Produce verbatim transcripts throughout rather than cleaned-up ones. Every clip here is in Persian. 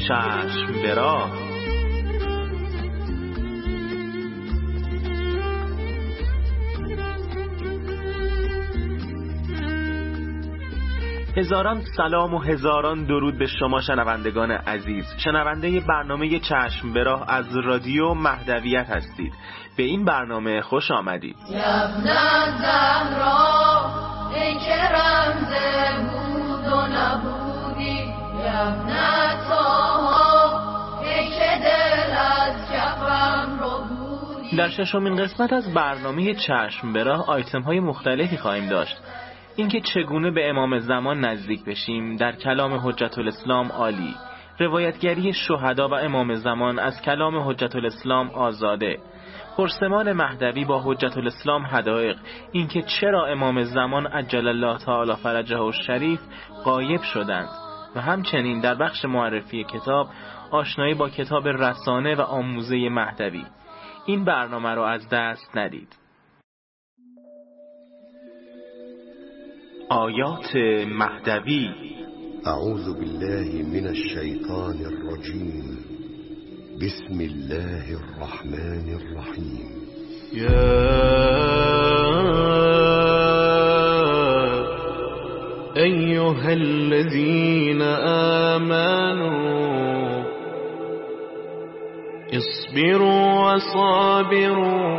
چشم به راه. هزاران سلام و هزاران درود به شما شنوندگان عزیز. شنونده برنامه چشم به راه از رادیو مهدویت هستید. به این برنامه خوش آمدید. یبنه زهرا ای که رمز بود و نبودی، یبنه طاها ای که دل از کفم رو بودی. در ششمین قسمت از برنامه چشم به راه آیتم های مختلفی خواهیم داشت. اینکه چگونه به امام زمان نزدیک بشیم در کلام حجت الاسلام عالی، روایتگری شهدا و امام زمان از کلام حجت الاسلام آزاده، پرسمان مهدوی با حجت الاسلام حدائق، اینکه چرا امام زمان عجل الله تعالی فرجه الشریف غایب شدند، و همچنین در بخش معرفی کتاب آشنایی با کتاب رسانه و آموزه مهدوی. این برنامه رو از دست ندید. آیات مهدوی. اعوذ بالله من الشیطان الرجیم. بسم الله الرحمن الرحیم. یا ایها الذین آمنوا اصبروا وصابروا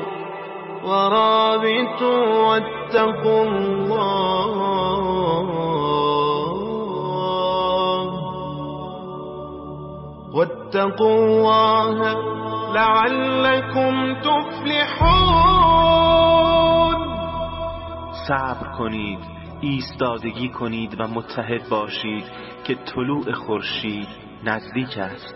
ورابطوا واتقوا الله واتقوا الله لعلكم تفلحون. صبر کنید، ایستادگی کنید و متحد باشید که طلوع خورشید نزدیک است.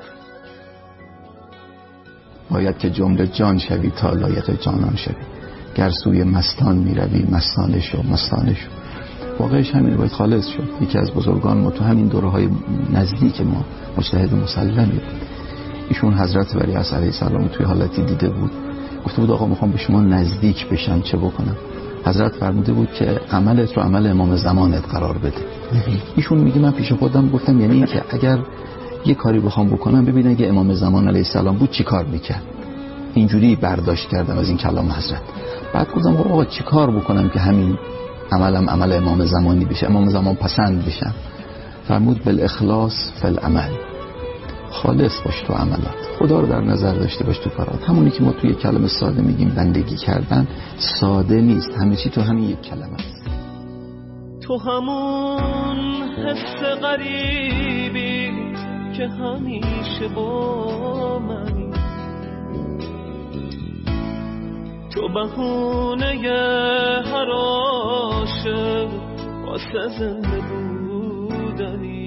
باید که جمله جان شوی تا لایق جانان شوی. گر سوی مستان می روی مستانه شو مستانه شو. واقعش همین باید خالص شد. یکی از بزرگان ما تو همین دوره های نزدیک ما مجتهد مسلمی بود. ایشون حضرت ولی عصر علیه السلام توی حالتی دیده بود، گفته بود آقا میخوام به شما نزدیک بشم، چه بکنم؟ حضرت فرموده بود که عملت رو عمل امام زمانت قرار بده. ایشون میگه من پیش خودم گفتم یعنی این که اگر یه کاری بخوام بکنم ببین اگه امام زمان علیه السلام بود چی کار میکرد. اینجوری برداشت کردم از این کلام حضرت. بعد گفتم آقا چی کار بکنم که همین عملم عمل امام زمانی بشه، امام زمان پسند بشم. فرمود بالاخلاص فی العمل. خالص باش تو عملات، خدا رو در نظر داشته باش تو کارات. همونی که ما توی کلمه ساده میگیم بندگی کردن، ساده نیست، همه چی تو همین یک کلمه است. تو همون حس غریبی که همیشه با منی، تو بهونه هر عاشق واسه زنده بودنی.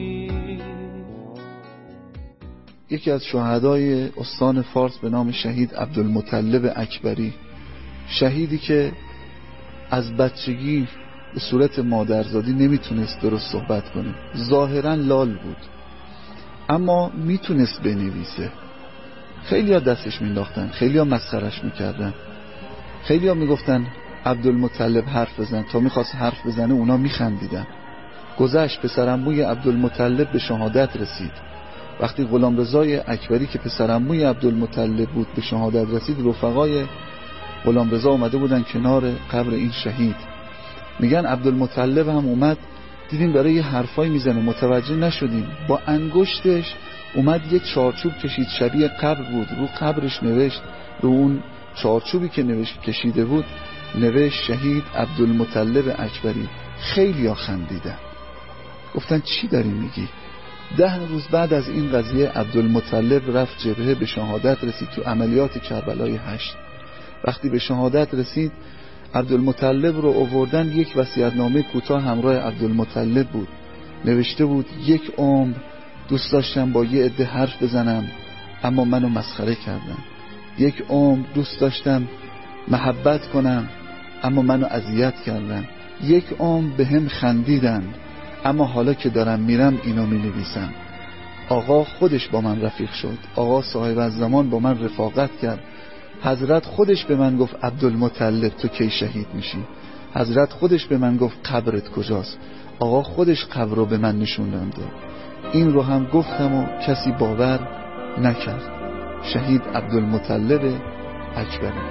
یکی از شهدای استان فارس به نام شهید عبدالمطلب اکبری، شهیدی که از بچگی به صورت مادرزادی نمیتونست درست صحبت کنه، ظاهرا لال بود اما میتونست بنویسه. خیلی ها دستش مینداختن، خیلی ها مسخرش میکردن، خیلی ها میگفتن عبدالمطلب حرف بزن، تا میخواست حرف بزنه اونا میخندیدن. گذشت، پسرعموی عبدالمطلب به شهادت رسید. وقتی غلامرضای اکبری که پسرعموی عبدالمطلب بود به شهادت رسید، رفقای غلامرضا اومده بودن کنار قبر این شهید. میگن عبدالمطلب هم اومد، دیدیم داره یه حرفای میزنه، متوجه نشدیم. با انگشتش اومد یک چارچوب کشید شبیه قبر بود، رو قبرش نوشت، رو اون چارچوبی که نوشت کشیده بود نوشت شهید عبدالمطلب اکبری. خیلی ها خندیدن، گفتن چی داری میگی؟ ده روز بعد از این قضیه عبدالمطلب رفت جبهه، به شهادت رسید تو عملیات کربلای هشت. وقتی به شهادت رسید عبدالمطلب رو آوردن، یک وصیت‌نامه کوتاه همراه عبدالمطلب بود، نوشته بود یک عمر دوست داشتم با یه عده حرف بزنم اما منو مسخره کردن، یک عمر دوست داشتم محبت کنم اما منو اذیت کردن، یک عمر به هم خندیدن اما حالا که دارم میرم اینو می نویسم. آقا خودش با من رفیق شد، آقا صاحب الزمان با من رفاقت کرد. حضرت خودش به من گفت عبدالمطلب تو کی شهید میشی؟ حضرت خودش به من گفت قبرت کجاست؟ آقا خودش قبر رو به من نشون داده. این رو هم گفتم و کسی باور نکرد. شهید عبدالمطلب اکبری.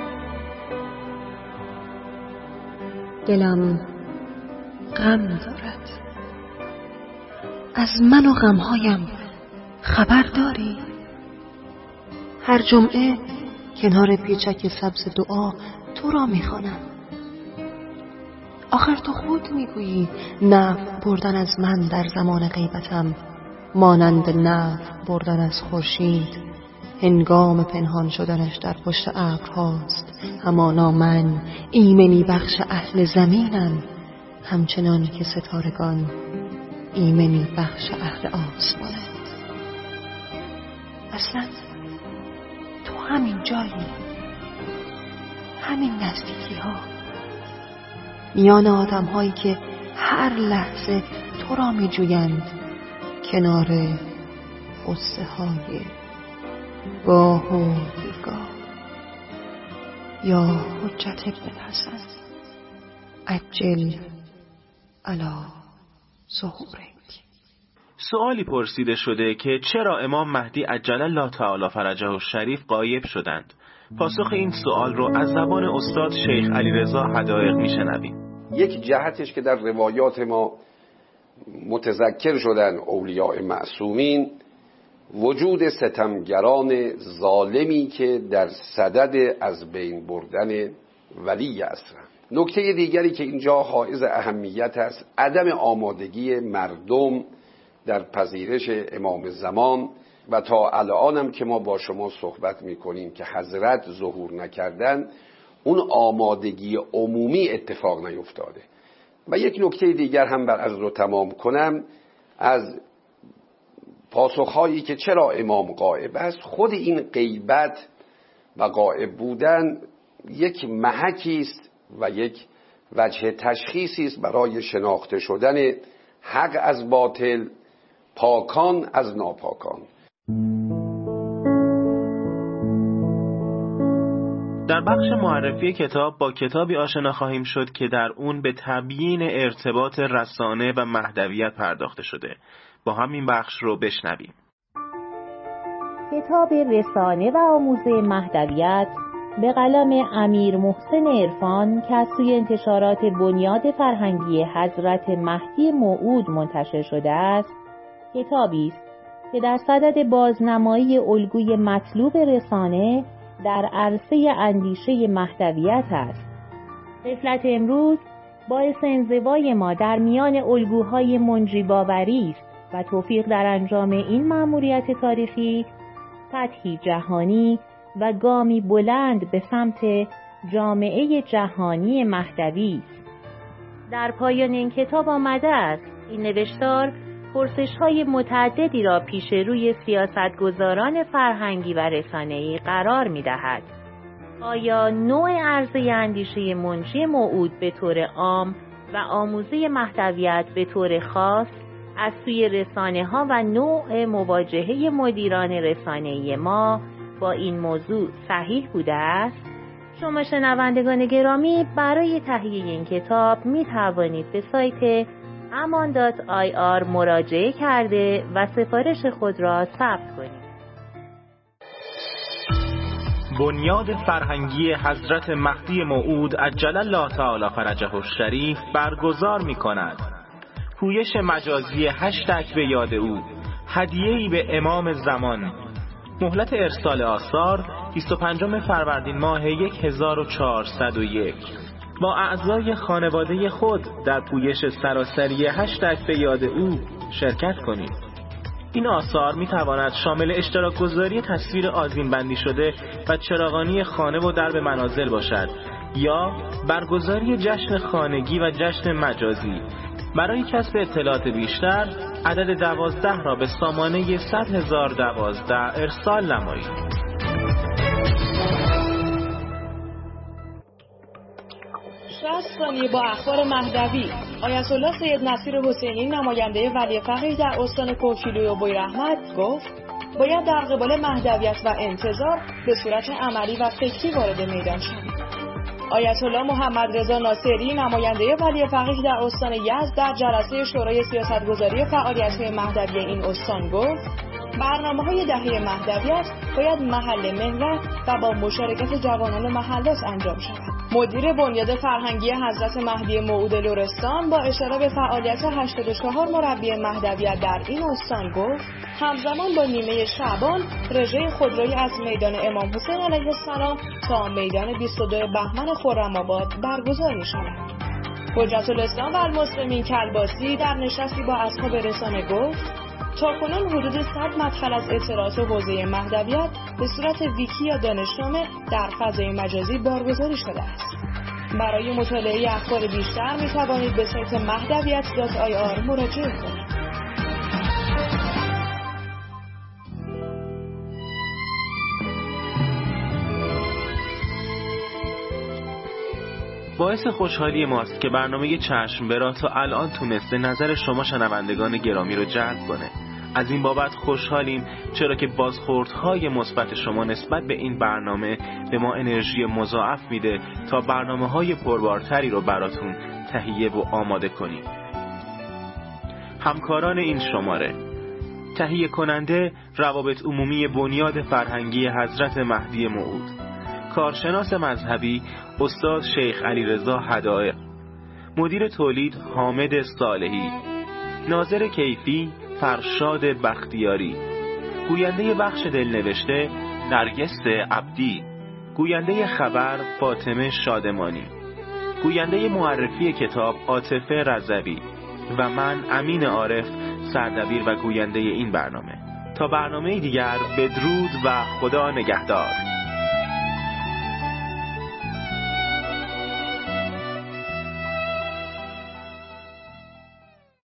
دلم غم دارد، از من و غمهایم خبر داری؟ هر جمعه کنار پیچک سبز دعا تو را میخوانم. آخر تو خود میگویی نفع بردن از من در زمان غیبتم مانند نفع بردن از خورشید هنگام پنهان شدنش در پشت ابرهاست. همانا من ایمنی بخش اهل زمینم، همچنان که ستارگان ایمنی بخش اهل آسمانند. اصلا تو همین جایی، همین نزدیکی ها، میان آدم هایی که هر لحظه تو را می جویند، کنار غصه های گاه و بیگاه. یا حجت ابن حسن عجل علی ظهورک. سوالی پرسیده شده که چرا امام مهدی عجل الله تعالی فرجه الشریف غایب شدند. پاسخ این سوال رو از زبان استاد شیخ علیرضا حدائق میشنویم. یک جهتش که در روایات ما متذکر شدن اولیاء معصومین، وجود ستمگران ظالمی که در صدد از بین بردن ولی هستند. نکته دیگری که اینجا حائز اهمیت است، عدم آمادگی مردم در پذیرش امام زمان و تا الانم که ما با شما صحبت میکنیم که حضرت ظهور نکردن، اون آمادگی عمومی اتفاق نیفتاده. و یک نکته دیگر هم بر از رو تمام کنم، از پاسخهایی که چرا امام غائب است، خود این غیبت و غائب بودن یک محکی است و یک وجه تشخیصی است برای شناخته شدن حق از باطل، پاکان از ناپاکان. در بخش معرفی کتاب با کتابی آشنا خواهیم شد که در اون به تبیین ارتباط رسانه و مهدویت پرداخته شده. با همین بخش رو بشنویم. کتاب رسانه و آموزه مهدویت به قلم امیر محسن عرفان که از سوی انتشارات بنیاد فرهنگی حضرت مهدی موعود منتشر شده است، کتابی است که در صدد بازنمایی الگوی مطلوب رسانه در عرصه اندیشه مهدویت است. غفلت امروز باعث انزوای ما در میان الگوهای منجی باوری است و توفیق در انجام این مأموریت تاریخی فتحی جهانی و گامی بلند به سمت جامعه جهانی مهدوی است. در پایان این کتاب آمده است این نوشتار پرسش‌های متعددی را پیش روی سیاستگزاران فرهنگی و رسانه‌ای قرار می‌دهد. آیا نوع عرضه اندیشه منجی موعود به طور عام و آموزه مهدویت به طور خاص از سوی رسانه‌ها و نوع مواجهه مدیران رسانه‌ای ما با این موضوع صحیح بوده است؟ شما شنوندگان گرامی برای تهیه این کتاب می توانید به سایت امان دات آی آر مراجعه کرده و سفارش خود را ثبت کنید. بنیاد فرهنگی حضرت مهدی موعود عجل الله تعالی فرجه الشریف برگزار می کند پویش مجازی هشتگ به یاد او، هدیه‌ای به امام زمان. مهلت ارسال آثار بیست و پنجم فروردین ماه هزار و چهارصد و یک. با اعضای خانواده خود در پویش سراسری هشتگ به یاد او شرکت کنید. این آثار می تواند شامل اشتراک گذاری تصویر آذین بندی شده و چراغانی خانه و درب منازل باشد یا برگزاری جشن خانگی و جشن مجازی. برای کسب اطلاعات بیشتر عدد دوازده را به سامانه صد هزار دوازده ارسال نمایید. شصت ثانیه با اخبار مهدوی. آیت الله سید نصیر حسینی نماینده ولی فقیه در استان کوهگیلوی و بویراحمد گفت باید در قبال مهدویت و انتظار به صورت عملی و فکری وارد میدان شوید. آیت الله محمد رضا ناصری نماینده ولی فقیه در استان یزد در جلسه شورای سیاستگذاری فعالیت‌های مهدوی این استان گفت برنامه‌های دهه مهدویت باید محل محور و با مشارکت جوانان محلات انجام شود. مدیر بنیاد فرهنگی حضرت مهدی موعود لرستان با اشاره به فعالیت هشتاد و چهار مربی مهدویت در این استان گفت همزمان با نیمه شعبان رژه خودرویی از میدان امام حسین علیه السلام تا میدان بیست و دو بهمن خرم‌آباد برگزار می‌شود. حجت الاسلام و المسلمین کلباسی در نشستی با اصحاب رسانه گفت تاکنون حدود صد مدخل از اطلاعات حوزه مهدویت به صورت ویکی یا دانشنامه در فضای مجازی بارگذاری شده است. برای مطالعه اخبار بیشتر می توانید به سایت مهدویت دات آی آر مراجعه کنید. باعث خوشحالی ماست که برنامه چشم به راه تا الان تونسته نظر شما شنوندگان گرامی رو جلب کنه. از این بابت خوشحالیم، چرا که بازخوردهای مثبت شما نسبت به این برنامه به ما انرژی مضاعف میده تا برنامه‌های پربارتری رو براتون تهیه و آماده کنیم. همکاران این شماره: تهیه کننده روابط عمومی بنیاد فرهنگی حضرت مهدی موعود، کارشناس مذهبی استاد شیخ علیرضا هدایق، مدیر تولید حامد صالحی، ناظر کیفی فرشاد بختیاری، گوینده بخش دلنوشته نرگس عبدی، گوینده خبر فاطمه شادمانی، گوینده معرفی کتاب عاطفه رضوی و من امین عارف سردبیر و گوینده این برنامه. تا برنامه دیگر بدرود و خدا نگهدار.